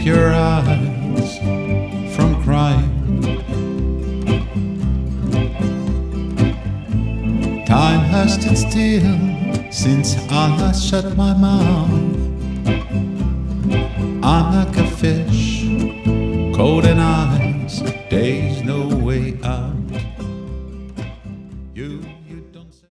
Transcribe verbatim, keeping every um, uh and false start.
your eyes from crying. Time has stood still since I last shut my mouth. I'm like a fish, cold in eyes, there's no way out.